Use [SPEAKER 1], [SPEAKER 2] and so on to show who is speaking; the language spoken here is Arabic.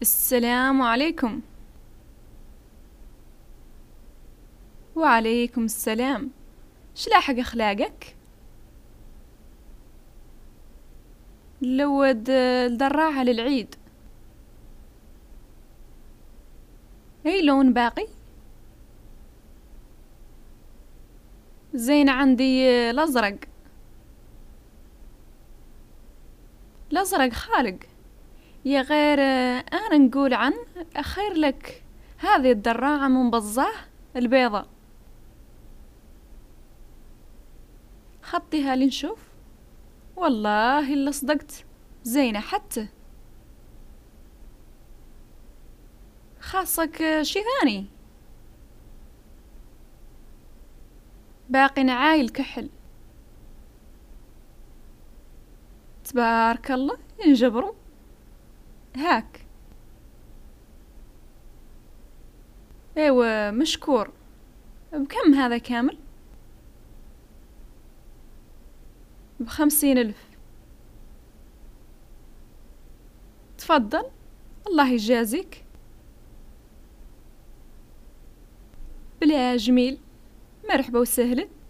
[SPEAKER 1] السلام عليكم. وعليكم السلام. شلاحق أخلاقك؟ لود الدراعة للعيد. أي لون باقي؟ زين، عندي الأزرق. الأزرق خالق يا غير. أنا نقول عن أخير لك هذه الدراعة من بزاه البيضة. خطيها لنشوف. والله اللي صدقت زينة حتى. خاصك شي ثاني؟ باقي نعايل كحل. تبارك الله ينجبروا. هاك. ايوه مشكور. بكم هذا كامل؟ ب50,000. تفضل، الله يجازيك. بلا جميل، مرحبا وسهلا.